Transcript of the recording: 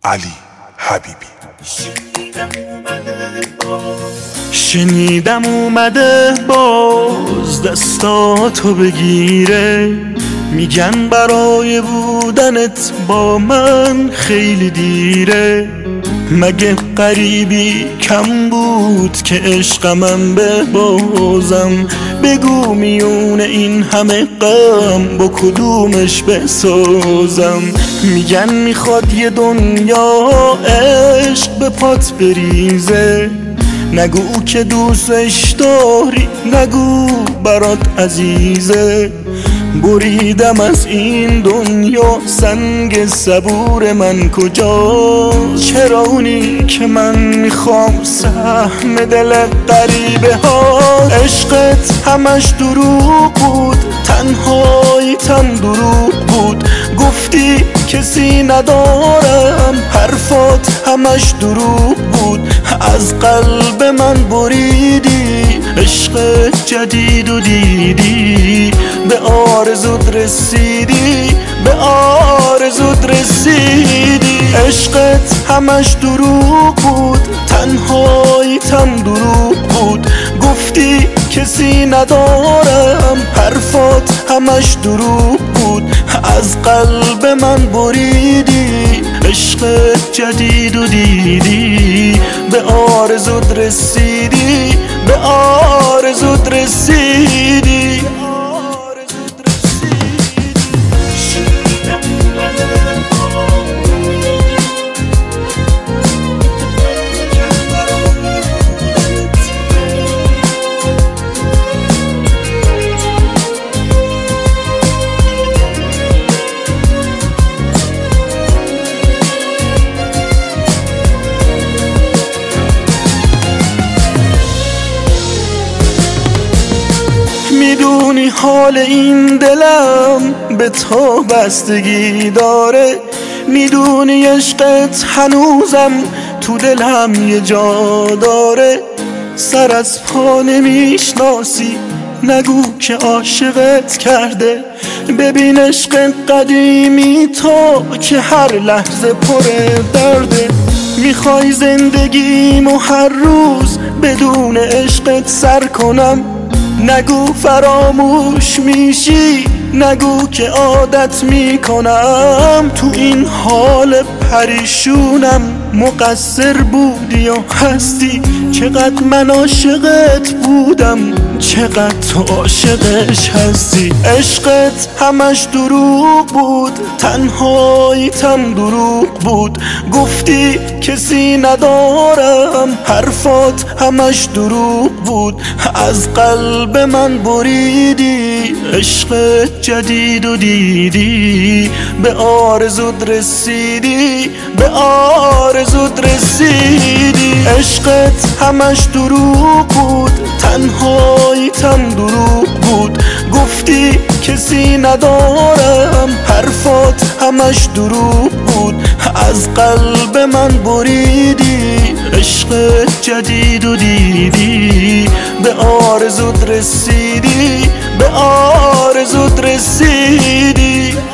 علی حبیبی. شنیدم اومده باز دستاتو بگیره، میگن برای بودنت با من خیلی دیره. مگه غریبی کم بود که عشقمم ببازم؟ بگو میون این همه غم با کدومش بسازم؟ میگن میخواد یه دنیا عشق به پات بریزه، نگو که دوستش داری، نگو برات عزیزه. بریدم از این دنیا سنگ صبور من کجاست؟ چرا اونی که من میخوام سهم دل غریبه ها؟ عشقت همش دروغ بود، تنهاییتم دروغ بود. گفتی کسی ندارم، حرفات همش دروغ بود. از قلب من بریدی، عشق جدید و دیدی. به آرزوت رسیدی، به آرزوت رسیدی. عشقت همش دروغ بود، تنهاییتم دروغ بود. گفتی کسی ندارم، حرفات همش دروغ بود. از قلب من بریدی، عشق جدید و دیدی. به آرزوت رسیدی، به آرزوت رسیدی. میدونی حال این دلم به تو بستگی داره، میدونی عشقت هنوزم تو دلم یه جا داره. سر از پا نمیشناسی، نگو که عاشقت کرده. ببین عشق قدیمی تو که هر لحظه پر درده. میخوای زندگیمو هر روز بدون عشقت سر کنم؟ نگو فراموش میشی، نگو که عادت میکنم. تو این حال پریشونم مقصر بودی و هستی. چقدر من عاشقت بودم، چقدر تو عاشقش هستی. عشقت همش دروغ بود، تنهاییتم دروغ بود. گفتی کسی ندارم، حرفات همش دروغ بود. از قلب من بریدی، عشق جدید و دیدی. به آرزوت رسیدی، به آرزوت رسیدی. عشقت همش دروغ بود، تنهاییتم دروغ بود. گفتی کسی ندارم، حرفات همش دروغ بود. از قلب من بریدی، عشق جدید و دیدی. به آرزوت رسیدی، به آرزوت رسیدی.